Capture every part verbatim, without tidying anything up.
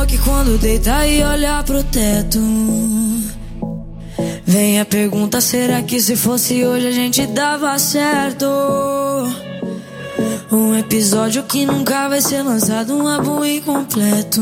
amor que quando deita e olha pro teto, vem a pergunta, será que se fosse hoje a gente dava certo? Um episódio que nunca vai ser lançado, um álbum incompleto.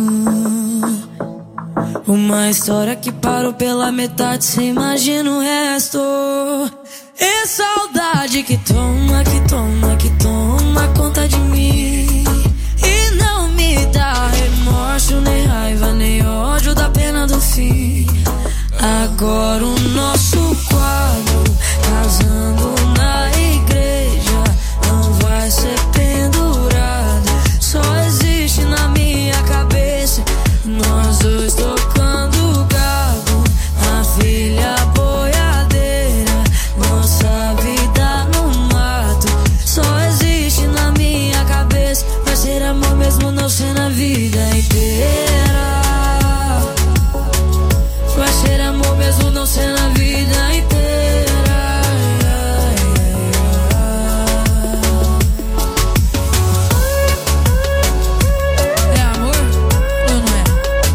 Uma história que parou pela metade, cê imagina o resto. É saudade que toma, que toma, que toma conta de mim. E não me dá remorso, nem raiva, nem ódio da pena do fim. Agora o nosso quadro, casando na igreja, não vai ser pendurado, só existe na minha cabeça. Nós dois tocando gado, a filha boiadeira, nossa vida no mato, só existe na minha cabeça. Vai ser amor mesmo não ser na vida inteira. Vai ser amor mesmo não ser na vida inteira. É amor ou não é?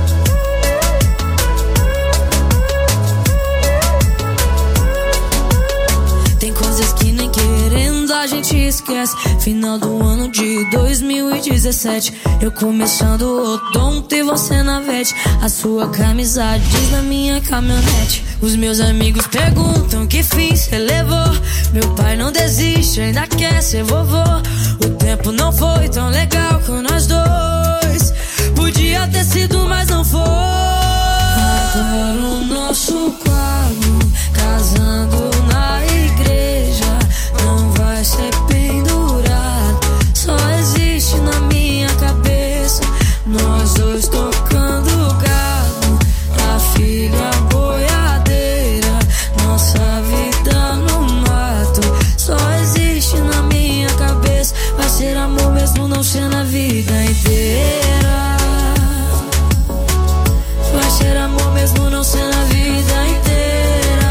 Tem coisas que nem querendo a gente esquece. Final do ano de dois mil e dezessete, eu começando o odonto e você na vete. A sua camisa diz na minha caminhonete. Os meus amigos perguntam que fim cê levou. Meu pai não desiste, ainda quer ser vovô. O tempo não foi tão legal com nós dois, podia ter sido, mas não foi. Agora o nosso quadro, casando na igreja, não vai ser pendurado, só existe na minha cabeça. Nós dois tocando gado, a filha boiadeira, nossa vida no mato, só existe na minha cabeça. Vai ser amor mesmo não ser na vida inteira. Vai ser amor mesmo não ser na vida inteira.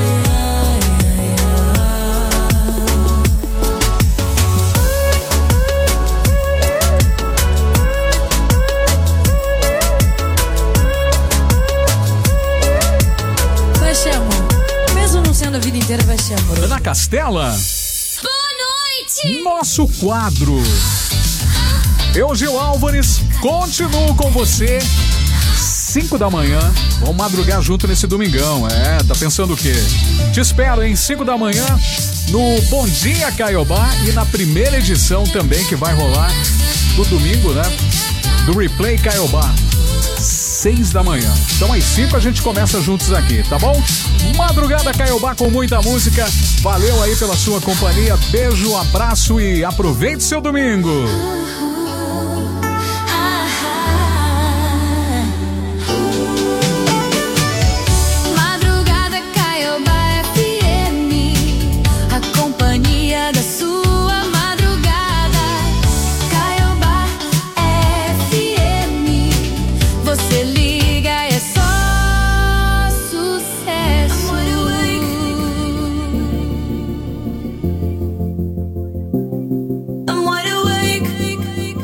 Vai ser amor mesmo não sendo a vida inteira, vai ser amor. Ana Castela, Boa noite! nosso quadro. Eu, Gil Álvares, continuo com você. cinco da manhã, vamos madrugar junto nesse domingão. É, tá pensando o quê? Te espero em cinco da manhã no Bom Dia Caiobá e na primeira edição também que vai rolar do domingo, né? Do Replay Caiobá, seis da manhã. Então às cinco a gente começa juntos aqui, tá bom? Madrugada Caiobá com muita música. Valeu aí pela sua companhia. Beijo, abraço e aproveite seu domingo. Madrugada Caiobá F M, a companhia da sua madrugada. Caiobá F M, você liga e é só sucesso. I'm wide awake.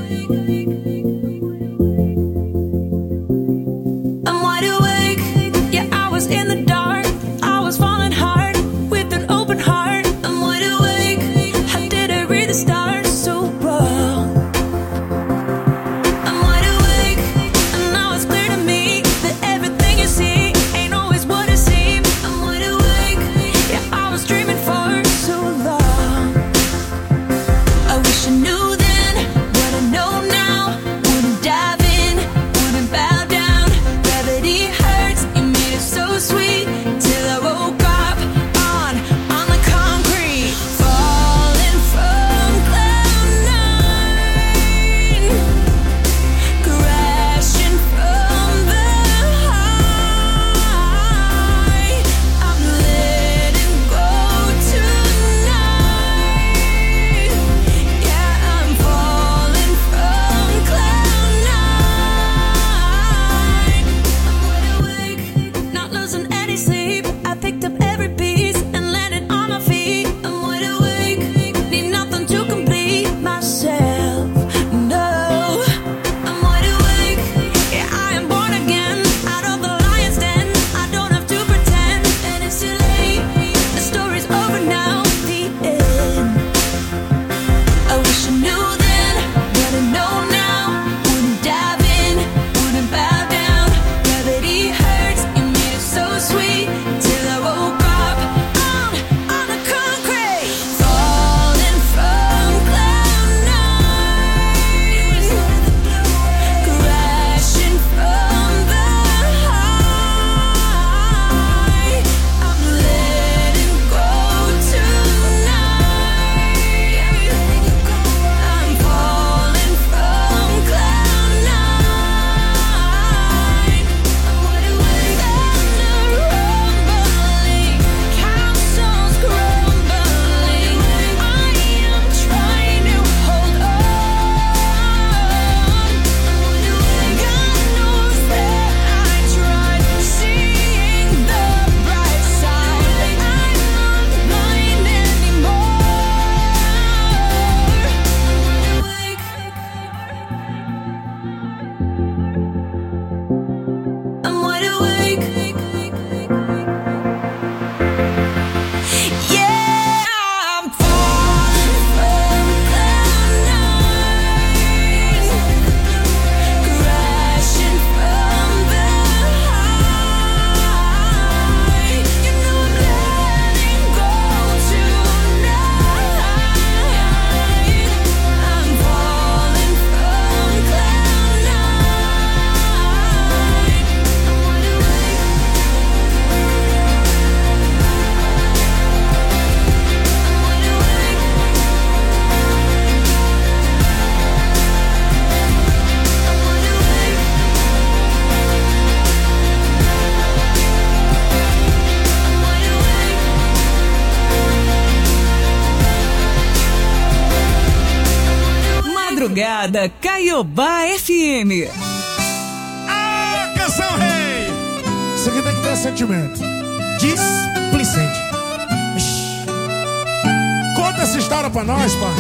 Balada Caiobá F M. Ah, canção rei! Isso aqui tem que ter sentimento. Displicente. Ixi. Conta essa história pra nós, pai.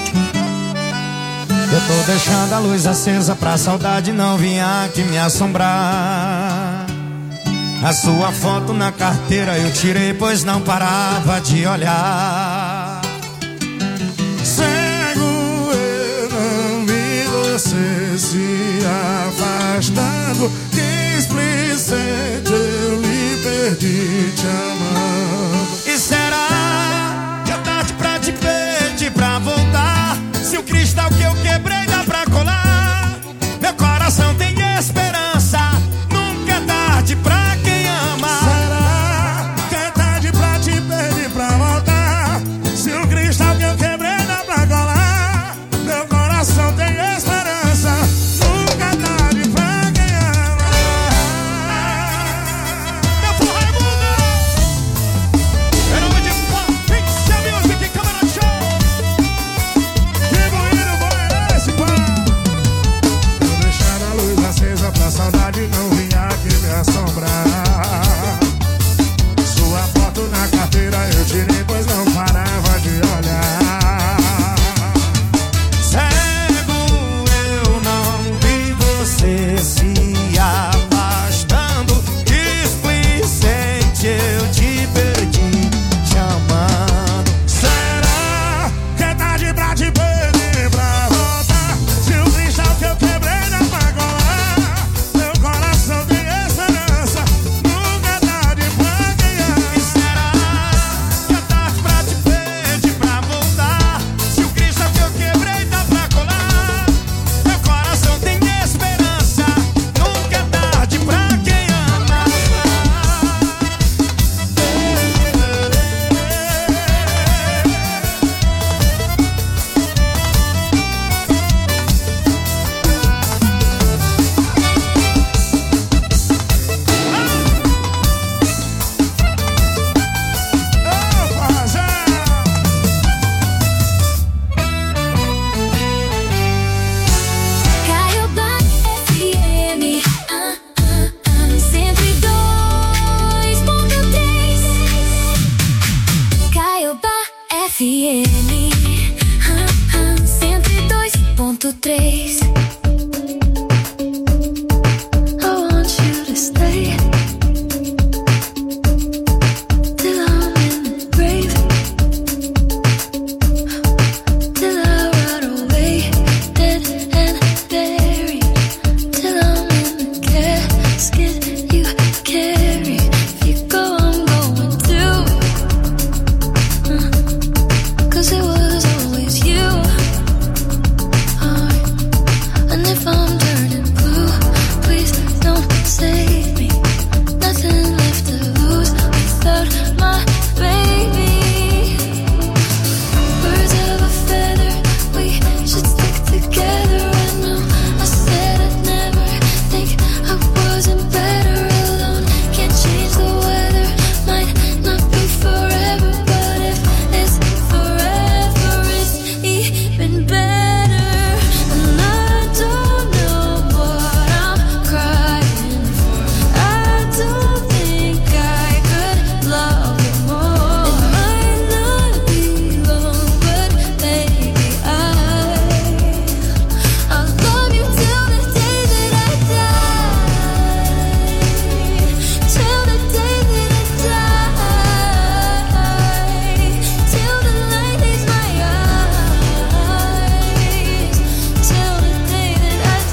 Eu tô deixando a luz acesa pra saudade não vir aqui me assombrar. A sua foto na carteira eu tirei, pois não parava de olhar. Cego eu não vi você se afastando. Displicente eu me perdi te amando. E será que é tarde pra te pedir pra voltar? Se o cristal que eu quebrei dá pra colar, meu coração tem esperança. Nunca é tarde pra quem ama. Será que é tarde pra te pedir pra voltar? Se o cristal que eu quebrei dá pra colar, meu coração tem esperança. Nunca é tarde pra quem ama. Meu porra é mundo. Em nome de Pixel Music, Câmara Show. Que bonito foi esse pão. Tô deixando a luz acesa pra saudade não vir aqui me assombrar. Sua foto na carteira eu tirei, pois não parava de olhar. Cego eu não vi você se afastando. Displicente eu te perdi te amando. Será que é tarde pra te pedir pra voltar? Se o cristal que eu quebrei dá pra colar, meu coração tem esperança. Nunca é tarde pra quem ama. E será que é tarde pra te pedir pra voltar? Se o cristal que eu quebrei dá pra colar, meu coração tem esperança. Nunca é tarde pra quem ama. Caiobá F M, ah, ah, ah, cento e dois ponto três. Caiobá F M, ah, ah, cento e dois ponto três. I want you to stay till I'm in the grave, till I rot away, dead and buried, till I'm in the casket you carry. If you go, I'm going too. Uh, Cause it was always you. Alright. And if I'm turning blue, please don't save me. Nothing left to lose without my baby. Birds of a feather, we should stick together. I know I said I'd never think I wasn't better alone. Can't change the weather, might not be forever, but if it's forever, it's even better. And I don't know what I'm crying for. I don't think I could love you more. It might not be long, but baby, I I'll love you till the day that I die. Till the day that I die. Till the light leaves my eyes. Till the day that I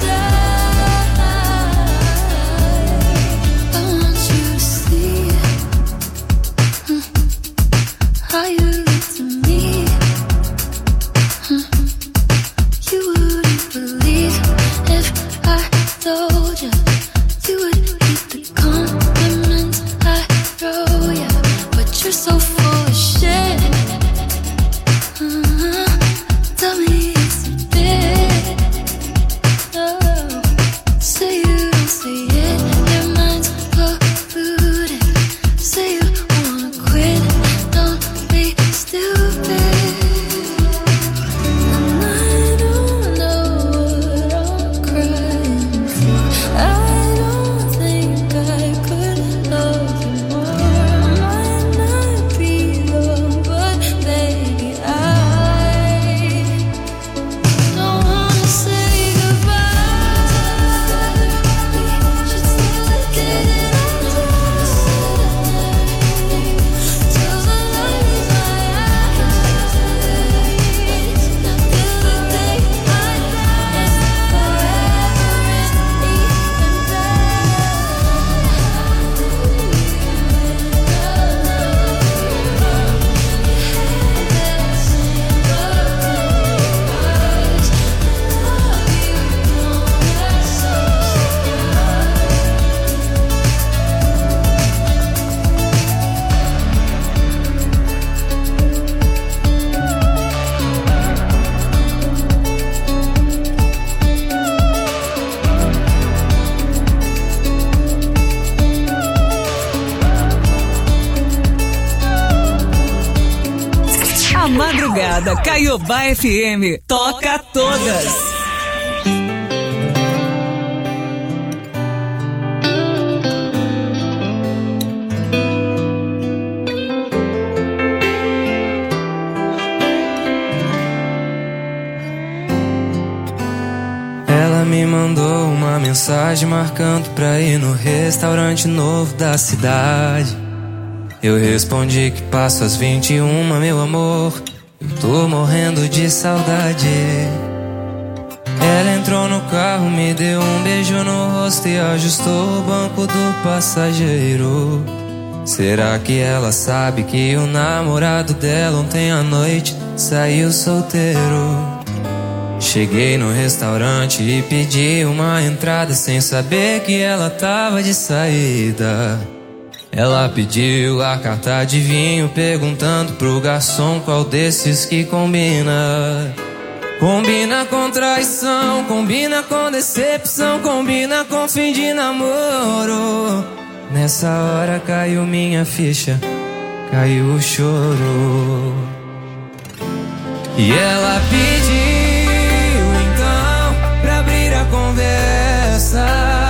die. I want you to see mm, how you look to me. Mm, You wouldn't believe if I told you. You would keep the compliments I throw ya, but you're so full of shit. Uh-huh. Tell me it's a bit. Oh, say you don't say it. Your mind's polluted. Say you wanna quit. Don't be stupid. And I don't know balada Caiobá F M. Toca todas. Ela me mandou uma mensagem marcando pra ir no restaurante novo da cidade. Eu respondi que passo às vinte e uma, meu amor, eu tô morrendo de saudade. Ela entrou no carro, me deu um beijo no rosto e ajustou o banco do passageiro. Será que ela sabe que o namorado dela ontem à noite saiu solteiro? Cheguei no restaurante e pedi uma entrada sem saber que ela tava de saída. Ela pediu a carta de vinho perguntando pro garçom qual desses que combina. Combina com traição, combina com decepção, combina com fim de namoro. Nessa hora caiu minha ficha, caiu o choro. E ela pediu conversa,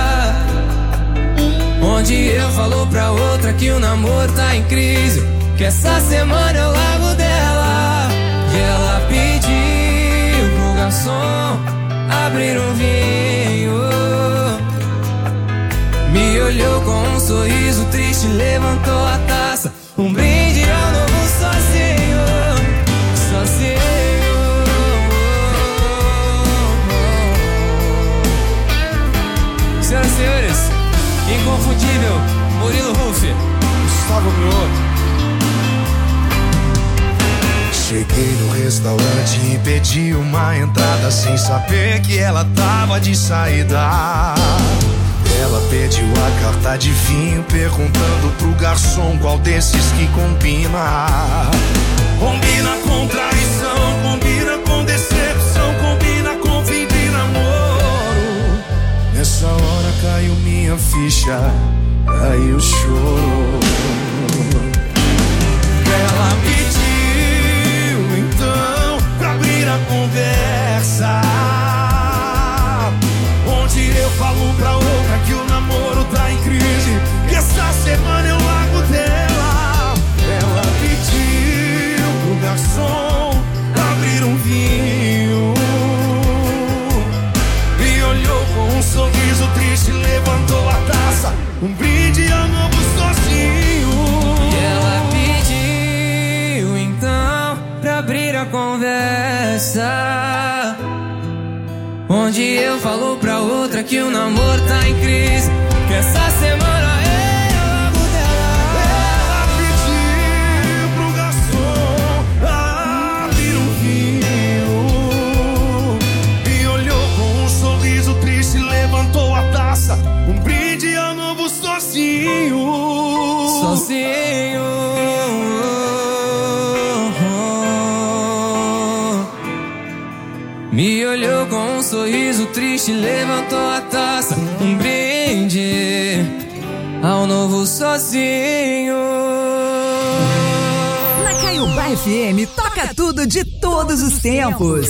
onde eu falo pra outra que o namoro tá em crise, que essa semana eu largo dela. E ela pediu pro garçom abrir um vinho, me olhou com um sorriso triste, levantou a taça, um brinde ao novo sozinho, sozinho. Senhoras e senhores, inconfundível Murilo Huff, Gustavo Mioto. Cheguei no restaurante e pedi uma entrada sem saber que ela tava de saída. Ela pediu a carta de vinho perguntando pro garçom qual desses que combina. Combina com traição, combina com decepção, combina com fim de namoro. Nessa hora caiu minha ficha, caiu o choro. Ela pediu então pra abrir a conversa, onde eu falo pra outra que o namoro tá em crise, que essa semana eu largo dela. Ela pediu pro garçom abrir um vinho, e olhou com um sorriso triste, levantou a taça, um brinde ao novo sozinho. E ela pediu então pra abrir a conversa, onde eu falo pra outra que o namoro tá em crise, que essa semana eu largo dela. Ela pediu pro garçom abrir um vinho, e olhou com um sorriso triste, levantou a taça, um brinde ao novo sozinho. Sozinho. Me olhou com um sorriso triste, levantou a taça, um brinde ao novo sozinho. Na Caiobá F M, toca tudo de todos os tempos.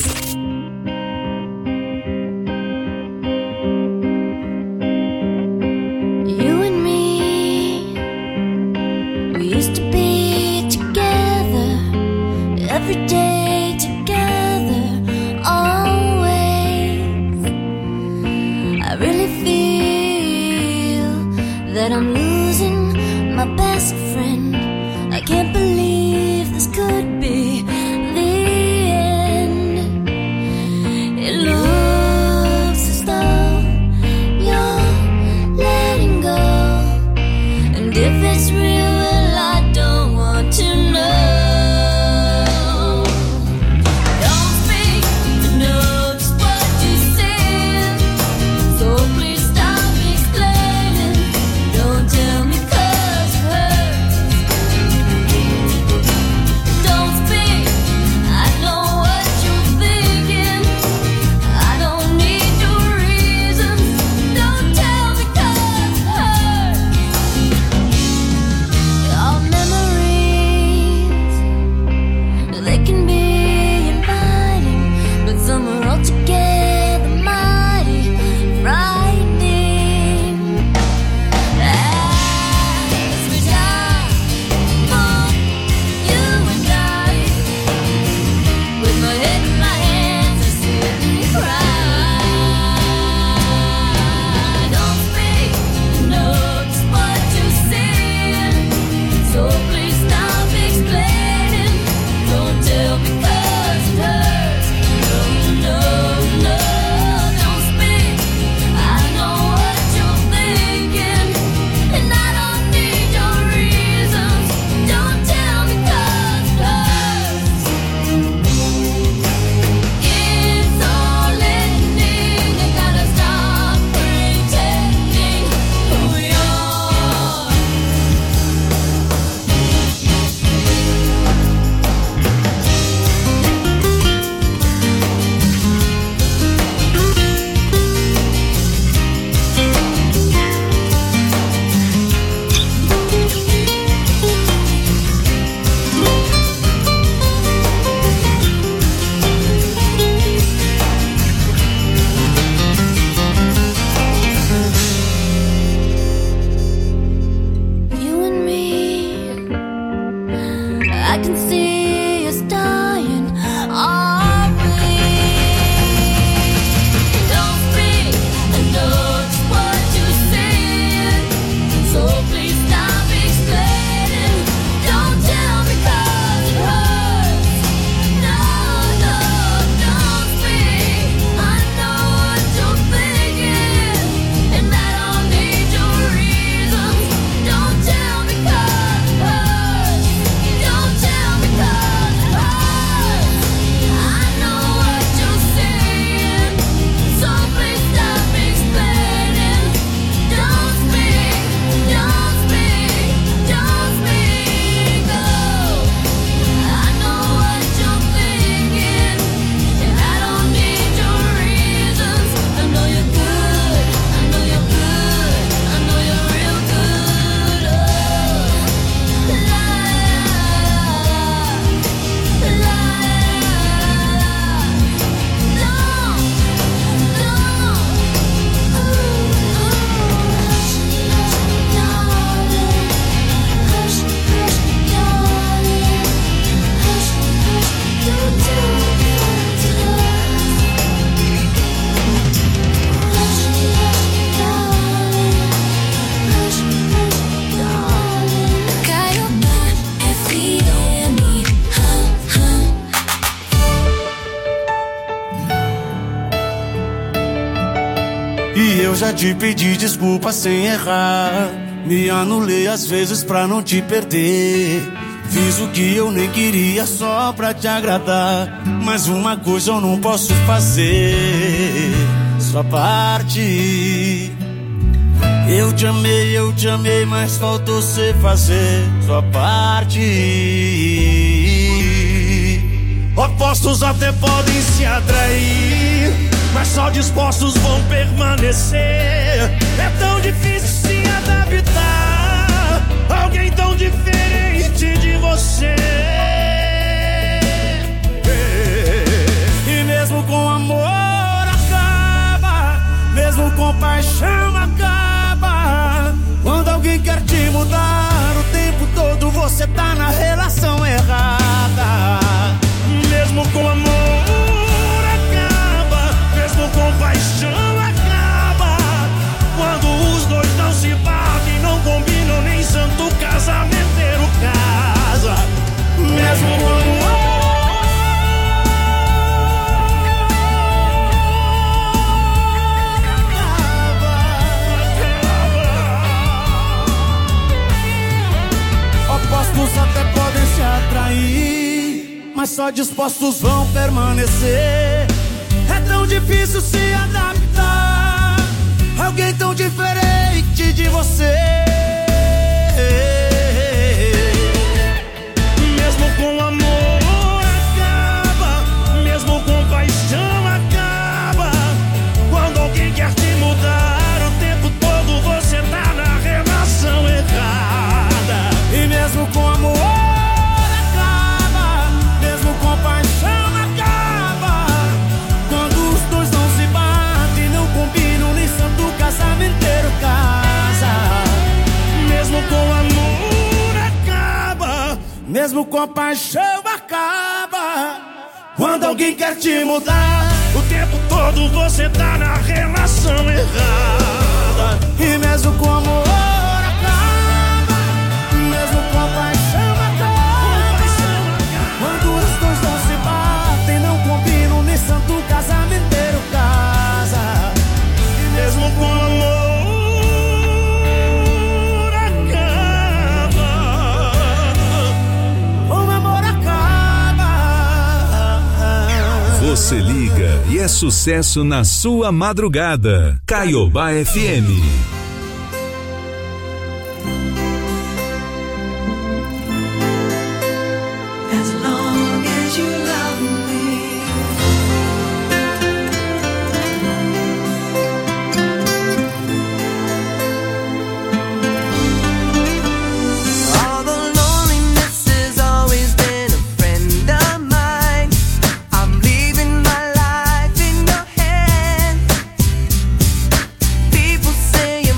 You and me, we used to be together every day together, always. I really feel that I'm losing my best friend. I can't believe this could be the end. It looks as though you're letting go, and if it's real, well, I don't want to know. Don't speak to know just what you said, so please stop explaining. Don't tell me 'cause it hurts. já te pedi desculpa sem errar. Me anulei às vezes pra não te perder. Fiz o que eu nem queria só pra te agradar. Mas uma coisa eu não posso fazer, sua parte. Eu te amei, eu te amei, mas faltou cê fazer sua parte. Opostos até podem se atrair, mas só dispostos vão permanecer. É tão difícil se adaptar a alguém tão diferente de você. E mesmo com amor acaba, mesmo com paixão acaba. Quando alguém quer te mudar, o tempo todo você tá na relação errada. Mesmo com amor acaba, mesmo com paixão acaba. Quando os dois não se batem, não combinam, nem santo casamenteiro casa. Mesmo com amor opostos até podem se atrair, mas só dispostos vão permanecer. É tão difícil se adaptar a alguém tão diferente de você. Mesmo com amor acaba, mesmo com paixão acaba. Quando alguém quer te mudar, o tempo todo você tá na relação errada. E mesmo com amor acaba, mesmo com paixão acaba. Quando os dois não se batem, não combinam, nem santo casamenteiro casa. Mesmo com amor acaba, mesmo com paixão acaba. Quando alguém quer te mudar, o tempo todo você tá na relação errada. E mesmo com amor acaba, mesmo com paixão acaba. Quando os dois não se batem, não combinam, nem santo casamenteiro casa. E mesmo com amor acaba, o amor acaba. Você liga e é sucesso na sua madrugada. Caiobá F M. As long as you love me. Although loneliness has always been a friend of mine, I'm leaving my life in your hands. People say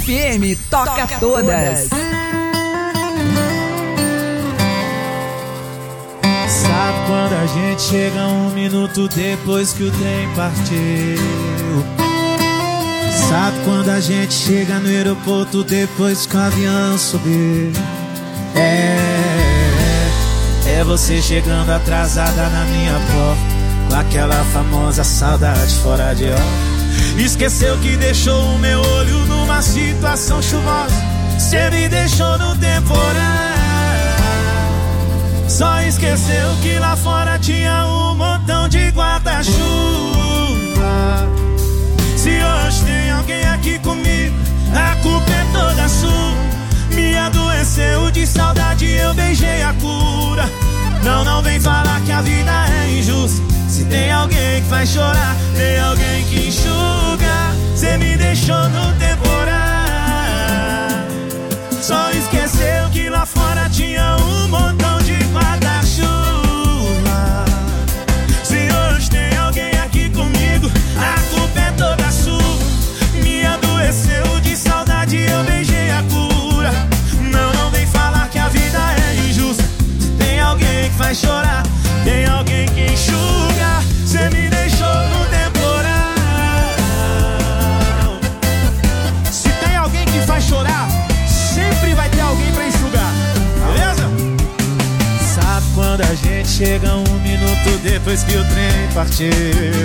F M toca todas. Sabe quando a gente chega um minuto depois que o trem partiu? Sabe quando a gente chega no aeroporto depois que o avião subiu? É, é você chegando atrasada na minha porta, com aquela famosa saudade fora de hora. Esqueceu que deixou o meu olho numa situação chuvosa. Cê me deixou no temporal. Só esqueceu que lá fora tinha um montão de guarda-chuva. Se hoje tem alguém aqui comigo, a culpa é toda sua. Me adoeceu de saudade, eu beijei a cura. Não, não vem falar que a vida é injusta. Se tem alguém que faz chorar, tem alguém que enxuga. Cê me deixou no temporal. Só esqueceu que lá fora tinha um montão de guarda-chuva. Se hoje tem alguém aqui comigo, a culpa é toda sua. Me adoeceu de saudade, eu beijei a cura. Não, não vem falar que a vida é injusta. Se tem alguém que faz chorar, tem alguém que enxuga. Cê me deixou no temporal. Se tem alguém que faz chorar, sempre vai ter alguém pra enxugar, beleza? Sabe quando a gente chega um minuto depois que o trem partiu?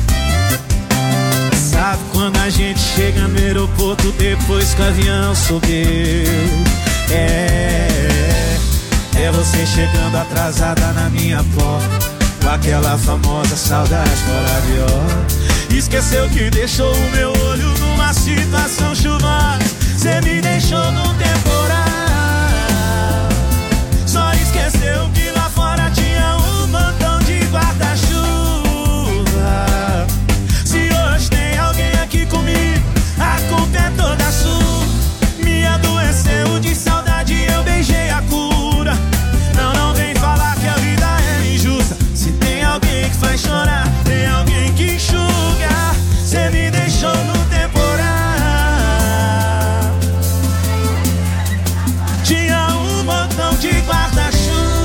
Sabe quando a gente chega no aeroporto depois que o avião subiu? É, é você chegando atrasada na minha porta, com aquela famosa saudade fora de hora. Esqueceu que deixou o meu olho numa situação chuvosa. Cê me deixou no temporal. Só esqueceu que lá fora tinha um montão de guarda-chuva. Se hoje tem alguém aqui comigo, a culpa é toda sua. Me adoeceu de saudade, eu beijei a cura. Não, não vem falar que a vida é injusta. Se tem alguém que faz chorar, tem alguém que enxuga. Cê me deixou no temporal. Tinha um montão de guarda-chuva.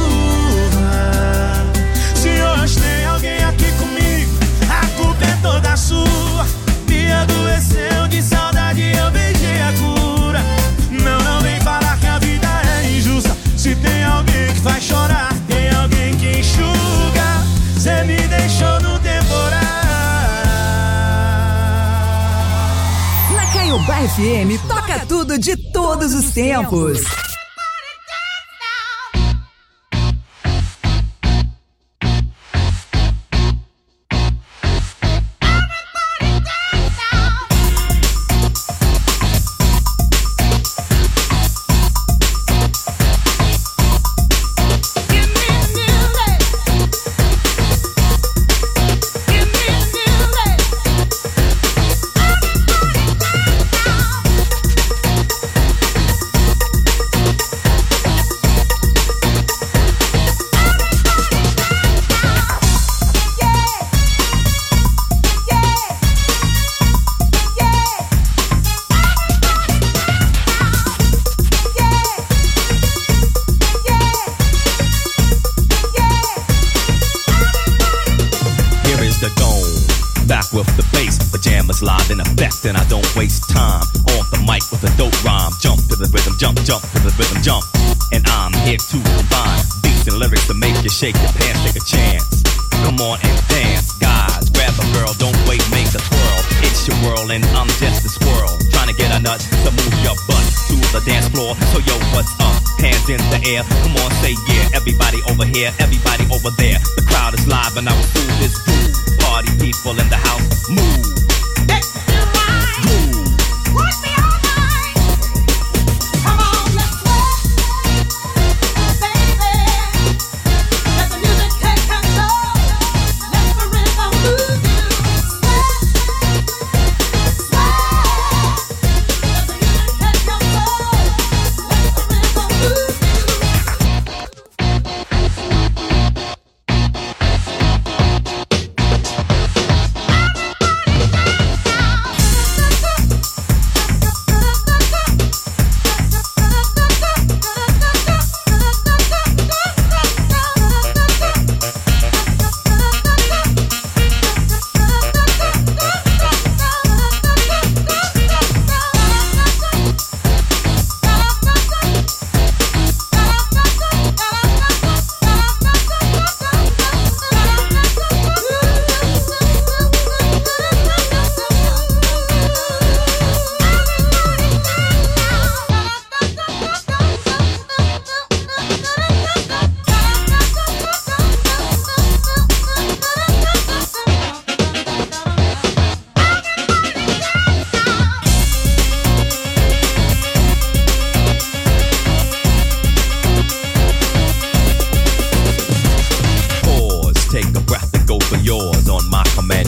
Se hoje tem alguém aqui comigo, a culpa é toda sua. Me adoeceu de saudade, eu beijei a cura. Não, não vem falar que a vida é injusta. Se tem alguém que faz chorar, tem alguém que enxuga. Cê me deixou no temporal. Na Caiobá F M toca tudo de todos os tempos. Live in effect and I don't waste time. On the mic with a dope rhyme. Jump to the rhythm, jump, jump to the rhythm, jump. And I'm here to combine beats and lyrics to make you shake your pants, take a chance. Come on and dance, guys. Grab a girl, don't wait, make a twirl. It's your world and I'm just a squirrel. Trying to get a nut to move your butt to the dance floor. So yo, what's up? Hands in the air. Come on, say yeah. Everybody over here, everybody over there. The crowd is live and I will do this groove. Party people in the house, move.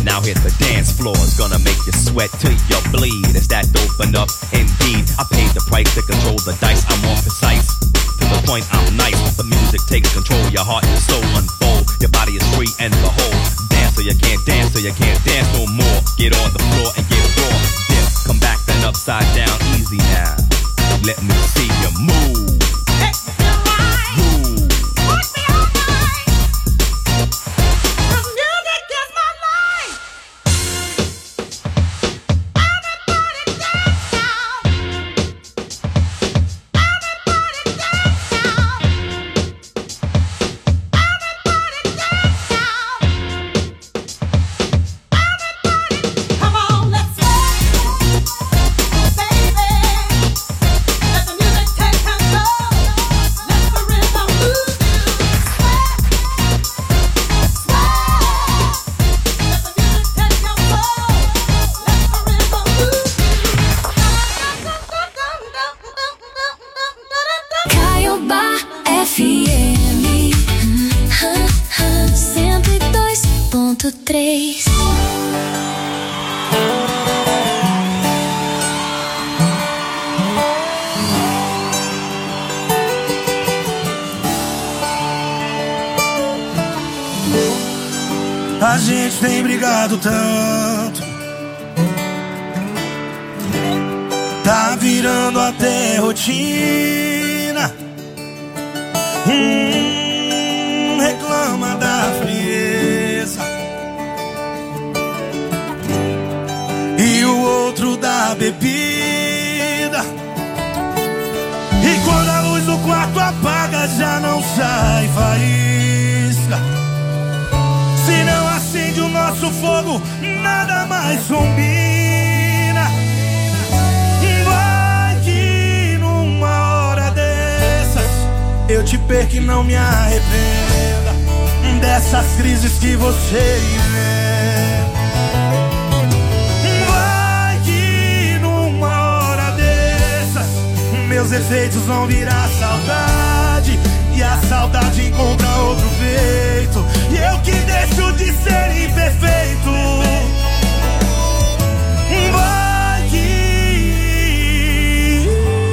Now hit the dance floor, it's gonna make you sweat till you bleed. Is that dope enough? Indeed, I paid the price to control the dice. I'm more precise, to the point I'm nice. The music takes control, your heart and soul unfold. Your body is free and behold. Dance till you can't dance, till you can't dance no more. Get on the floor and get raw. Dip, come back then upside down, easy now. Let me see you move. A gente tem brigado tanto, tá virando até rotina. Hum, reclama da frieza e o outro da bebida. E quando a luz do quarto apaga, já não sai faísca. Se não acende o nosso fogo, nada mais combina. Vai que numa hora dessas eu te perco e não me arrependa dessas crises que você inventa. Vai que numa hora dessas meus efeitos vão virar saudade, e a saudade encontra outro peito, e eu que deixo de ser imperfeito. Vai que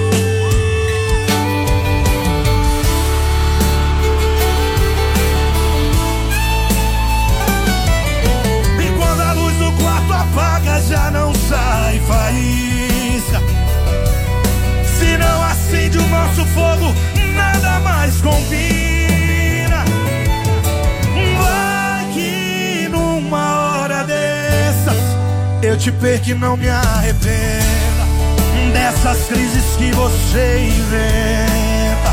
e quando a luz do quarto apaga, já não sai faísca. Se não acende o nosso fogo, nada mais combina. Vai que numa hora dessas eu te perco e não me arrependa dessas crises que você inventa.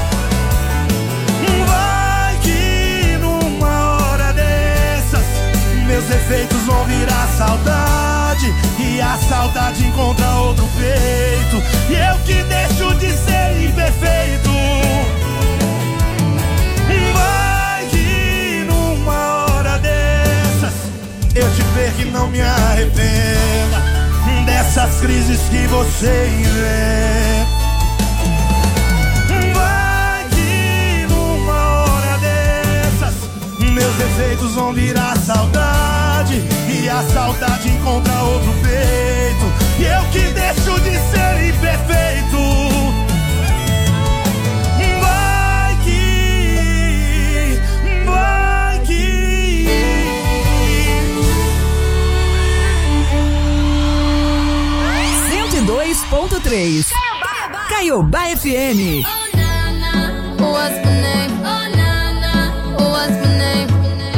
Vai que numa hora dessas meus efeitos vão virar saudade, e a saudade encontra outro peito, e eu que deixo de ser imperfeito. Vai que numa hora dessas eu te perco e não me arrependa dessas crises que você inventa. Vai que numa hora dessas meus efeitos vão virar saudade, e a saudade encontra outro peito, e eu que deixo de ser imperfeito. Vai que, vai que cento e dois ponto três Caiobá F M. What's my name? Oh na na. What's my name?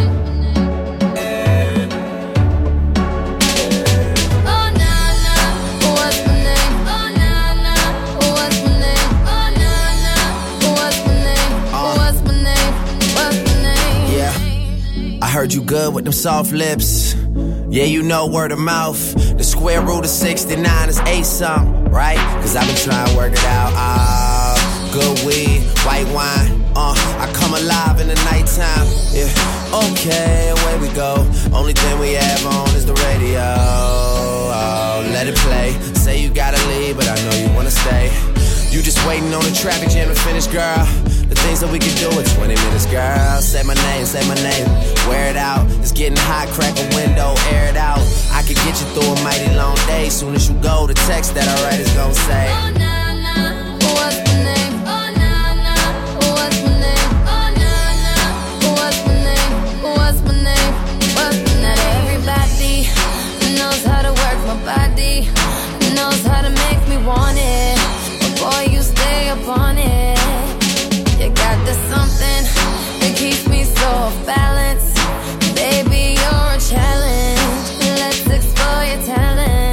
Oh na na. What's my name? Oh na na. What's my name? Oh na na. What's my name? What's my name? What's my name? Yeah, I heard you good with them soft lips. Yeah, you know word of mouth. The square root of sixty-nine is eight something, right? Cause I've been trying to work it out. Ah, good weed, white wine. Uh, I come alive in the nighttime. Yeah, okay, away we go. Only thing we have on is the radio. Oh, let it play. Say you gotta leave, but I know you wanna stay. You just waiting on the traffic jam to finish, girl. The things that we can do in twenty minutes, girl. Say my name, say my name. Wear it out. It's getting hot, crack a window, air it out. I could get you through a mighty long day. Soon as you go, the text that I write is gonna say, oh, nah, nah, what's my name? Oh, nah, nah, what's my name? Oh, nah, nah, what's my name? What's my name? What's my name? Not everybody knows how to work my body, knows how to make me want it. But boy, you stay up on it. You got this something that keeps me so off balance. Baby, you're a challenge. Let's explore your talent.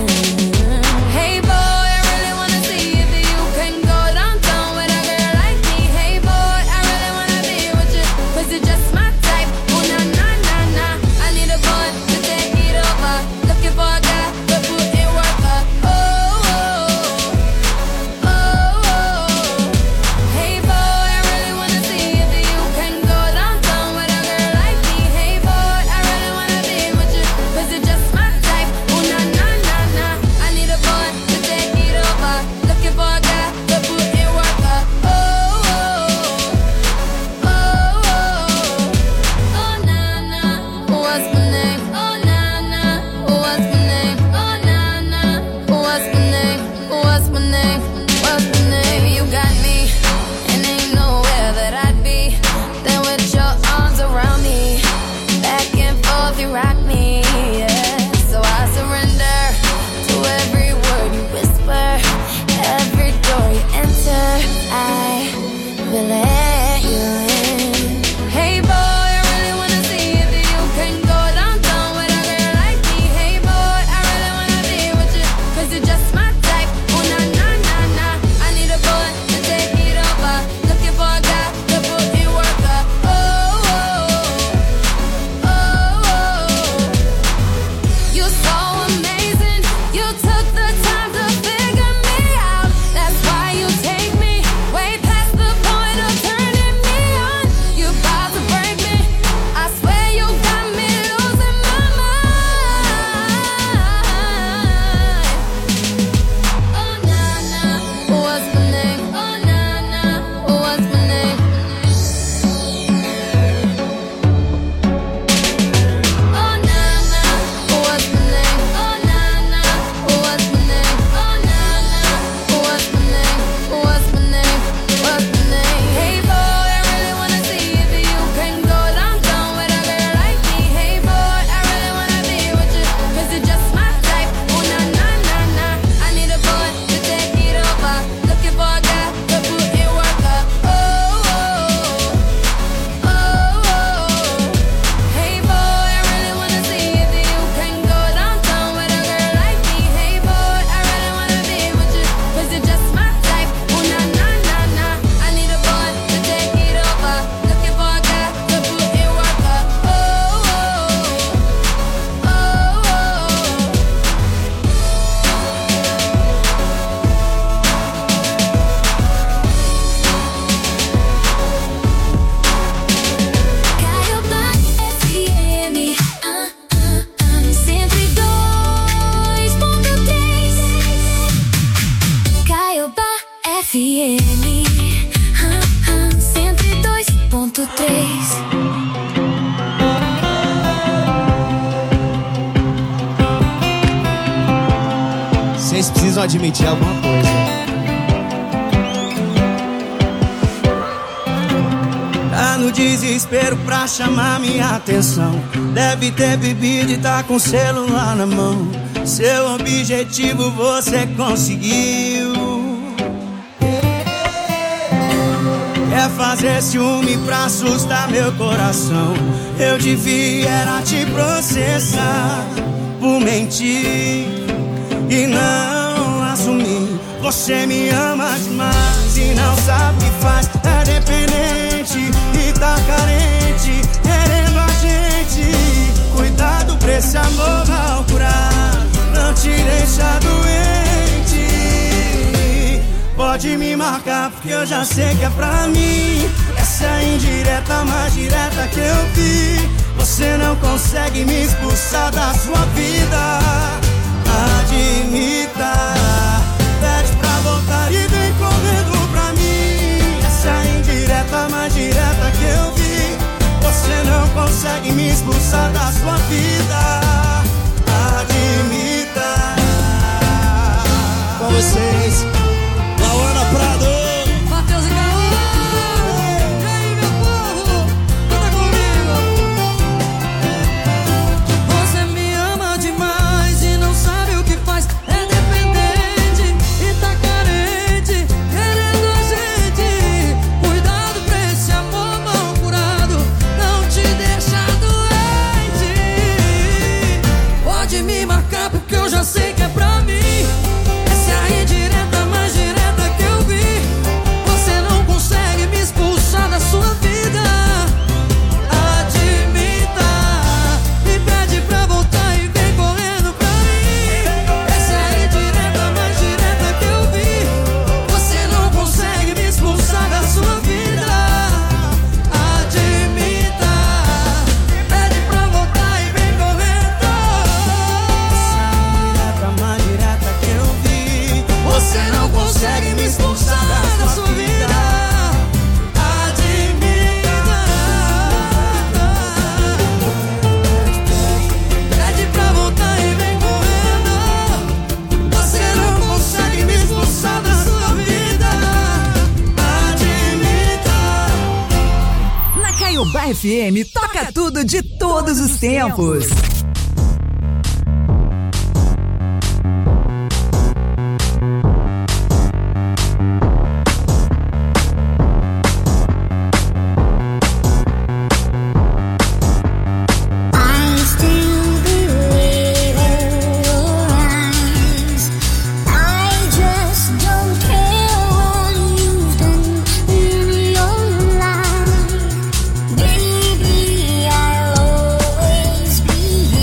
Hey boy, I really wanna see if you can go downtown with a girl like me. Hey boy, I really wanna be with you, 'cause you're just my type. Oh na na na na, I need a boy to take it over. Looking for a guy to put in work. Oh oh oh oh. Hey boy, I really wanna see if you can go downtown with a girl like me. Hey boy, I really wanna be with you, 'cause you're just my type. Oh na na na na, I need a boy to take it over. Looking for a guy to put in work. Oh oh oh oh. Oh na na, what's my name? Oh na na, what's my name? Oh na na, what's my name? What's my name? What's my name? You got me, and ain't nowhere that I'd be than with your arms around me. Back and forth, you rock me, yeah. So I surrender to every word you whisper, every door you enter. I will let you in. Hey boy, I really wanna see if you can go downtown with a girl like me. Hey boy, I really wanna be with you, 'cause you're just my type. Oh na na na na, I need a boy to take it over. Looking for a guy to put in work. Oh oh oh oh. You're so amazing. You took the time to figure me out. That's why you take me way past the point of turning me on. You about to break me. I swear you got me losing my mind. Oh na na, what's my name? Oh na na, what's my name? Oh na na, what's my name? Oh na na, what's my name? Oh na na, what's my name? What's my name? What's my name? Hey boy, I really wanna see if you can go downtown with a girl like me. Hey boy, I really wanna be with you, 'cause you're just my type. Oh na na na na, I need a boy to take it over. Looking for a guy to put in work. Oh oh oh oh. Hey boy, I really wanna see if you can go downtown with a girl like me. Hey boy, I really wanna be with you, 'cause you're just my type. Oh na na na na, I need a boy to take it over. Looking for a guy to put in work. Oh oh oh oh. Caiobá F M, ah, ah, ah, cento e dois ponto três. Caiobá F M, ah, ah, cento e dois ponto três. Vocês precisam admitir alguma coisa. Tá no desespero pra chamar minha atenção. Deve ter bebido e tá com o celular na mão. Seu objetivo você conseguiu. Quer fazer ciúme pra assustar meu coração. Eu devia era te processar por mentir e não assumir. Você me ama demais e não sabe o que faz. É dependente e tá carente, querendo a gente. Cuidado pra esse amor mal curado não te deixa doente. Pode me marcar porque eu já sei que é pra mim. Essa é a indireta mais direta que eu vi. Você não consegue me expulsar da sua vida. Admita, pede pra voltar e vem correndo pra mim. Essa é a indireta Caiobá F M toca tudo de todos os tempos. Baby, I'll always be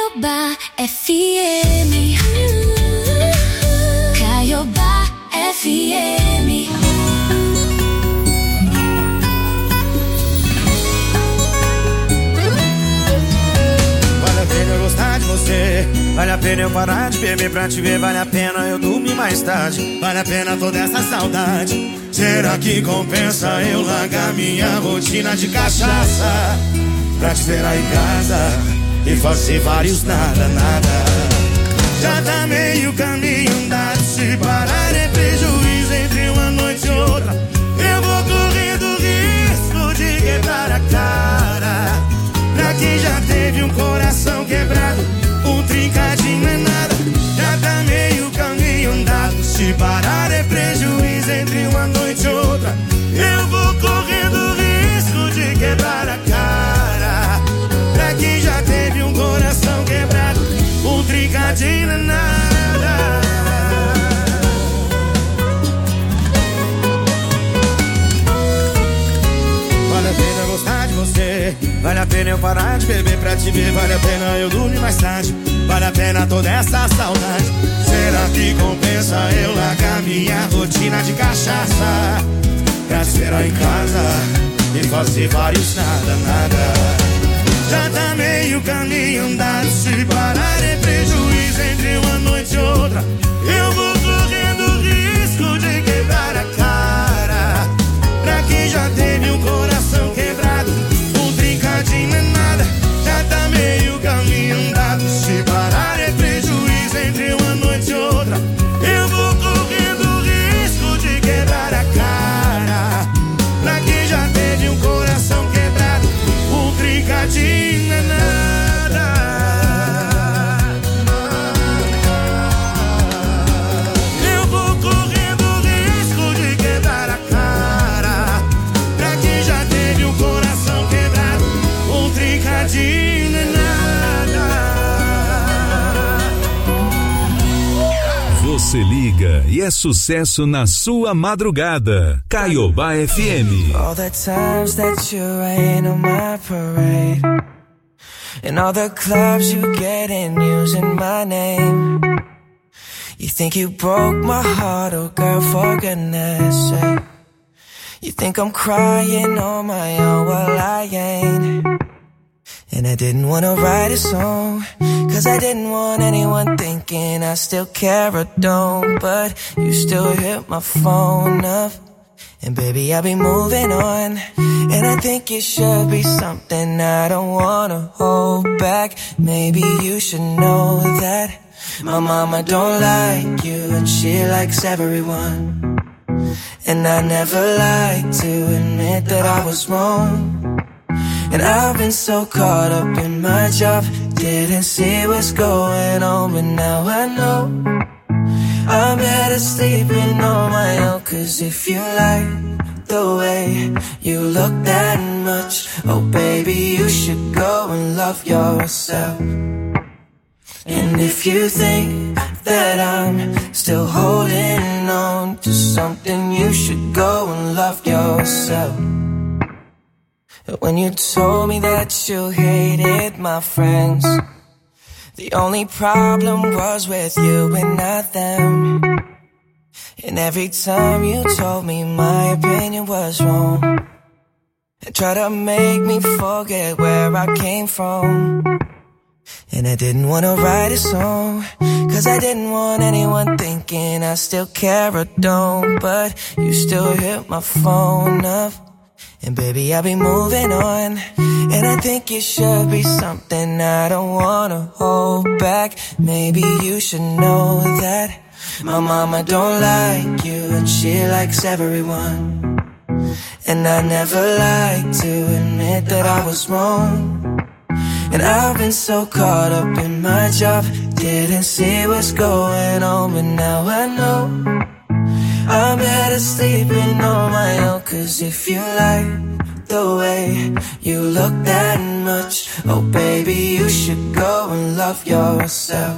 Caiobá F M. Caiobá F M. Vale a pena eu gostar de você, vale a pena eu parar de beber pra te ver, vale a pena eu dormir mais tarde, vale a pena toda essa saudade. Será que compensa eu largar minha rotina de cachaça pra te esperar em casa e fazer vários nada, nada? Já tá meio caminho andado, se parar é prejuízo entre uma noite e outra. Eu vou correndo risco de quebrar a cara. Pra quem já teve um coração quebrado, um trincadinho é nada. Já tá meio caminho andado, se parar é prejuízo entre uma noite e outra. Eu vou correndo risco de quebrar a cara. Pra quem já teve um coração quebrado, um trincadinho é nada. Vale a pena gostar de você, vale a pena eu parar de beber pra te ver, vale a pena eu dormir mais tarde, vale a pena toda essa saudade. Será que compensa eu largar minha rotina de cachaça pra te esperar em casa e fazer vários nada, nada? Já tá meio caminho andado, se parar é prejuízo entre uma noite e outra. Eu vou correndo risco de quebrar a cara. Pra quem já teve um coração quebrado, um trincadinho é nada. Já tá meio caminho andado, se parar é prejuízo entre uma noite e outra. Eu vou correndo risco de quebrar a cara. Pra quem já teve um coração quebrado, um trincadinho é nada. Eu vou correndo risco de quebrar a cara. Pra quem já teve um coração quebrado, um trincadinho é nada. Você liga e é sucesso na sua madrugada. Caiobá F M. All the times that you rain on my parade, and all the clubs you get in using my name. You think you broke my heart, oh girl, for goodness sake. You think I'm crying on my own, well I ain't. And I didn't wanna write a song, cause I didn't want anyone thinking I still care or don't. But you still hit my phone up, and baby I'll be moving on. And I think it should be something I don't wanna hold back. Maybe you should know that my mama don't like you, and she likes everyone. And I never like to admit that I was wrong. And I've been so caught up in my job, didn't see what's going on, but now I know I'm better sleeping on my own. Cause if you like the way you look that much, oh baby, you should go and love yourself. And if you think that I'm still holding on to something, you should go and love yourself. When you told me that you hated my friends, the only problem was with you and not them. And every time you told me my opinion was wrong, and tried to make me forget where I came from. And I didn't wanna write a song, cause I didn't want anyone thinking I still care or don't. But you still hit my phone up, and baby, I'll be moving on. And I think it should be something I don't wanna hold back. Maybe you should know that my mama don't like you, and she likes everyone. And I never like to admit that I was wrong. And I've been so caught up in my job, didn't see what's going on, but now I know I'm better sleeping on my own. Cause if you like the way you look that much, oh baby, you should go and love yourself.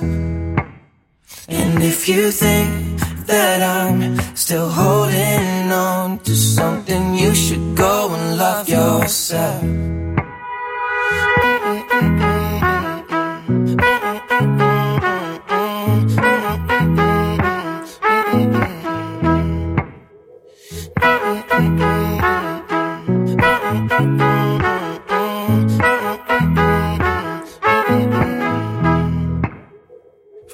And if you think that I'm still holding on to something, you should go and love yourself.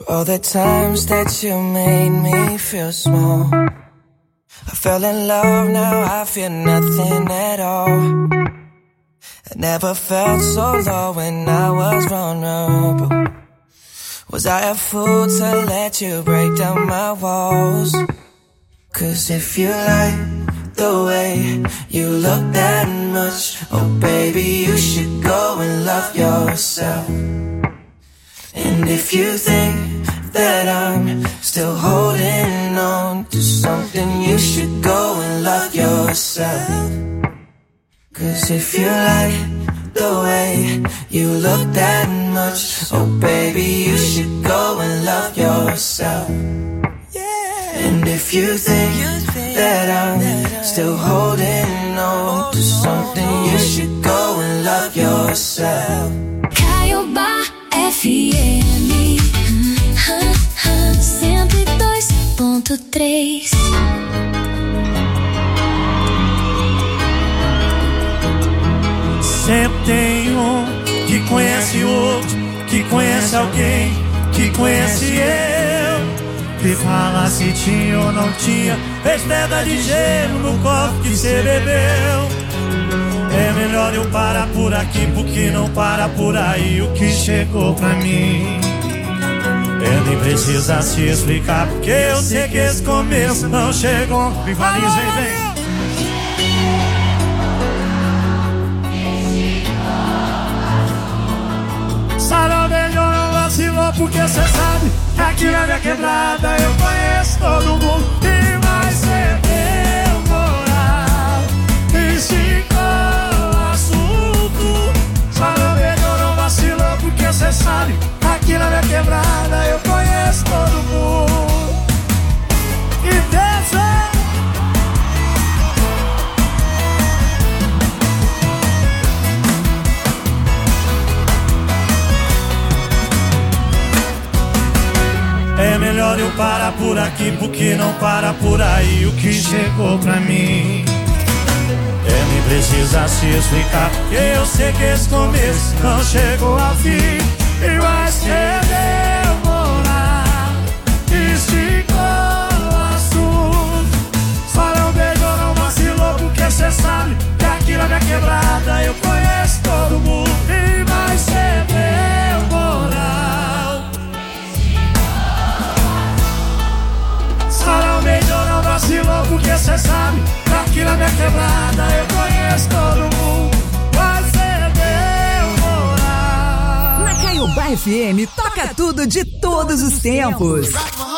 For all the times that you made me feel small. I fell in love, now I feel nothing at all. I never felt so low when I was vulnerable. Was I a fool to let you break down my walls? Cause if you like the way you look that much, oh baby, you should go and love yourself. And if you think that I'm still holding on to something, you should go and love yourself. Cause if you like the way you look that much, oh baby, you should go and love yourself. And if you think that I'm still holding on to something, you should go and love yourself. Caiobá F M cento e dois ponto três. Sempre tem um que conhece o outro, que conhece alguém, que conhece eu. Que fala se tinha ou não tinha, fez pedra de gelo no copo que cê bebeu. É melhor eu parar por aqui, porque não para por aí o que chegou pra mim. É, nem precisa se explicar, porque eu sei que esse começo não chegou. Rivaliza e vem. Sarão melhor não vacilou, porque cê sabe que aqui na minha quebrada eu conheço todo mundo. E vai ser meu moral, esticou o assunto. Sarão melhor não vacilou, porque cê sabe que aqui na minha quebrada eu conheço todo mundo. E desce. É melhor eu parar por aqui, porque não para por aí o que chegou pra mim. É, nem precisa se explicar, porque eu sei que esse começo não chegou ao fim. E vai ser demorar, esticou o assunto. Só não beijou, não vacilou, porque cê sabe que aqui na minha quebrada eu conheço todo mundo. E vai ser demorar. Sarão melhor não vacilou, porque cê sabe que aqui na minha quebrada eu conheço todo mundo. Vai ser demorar. Na Caiobá F M toca tudo de todos os tempos.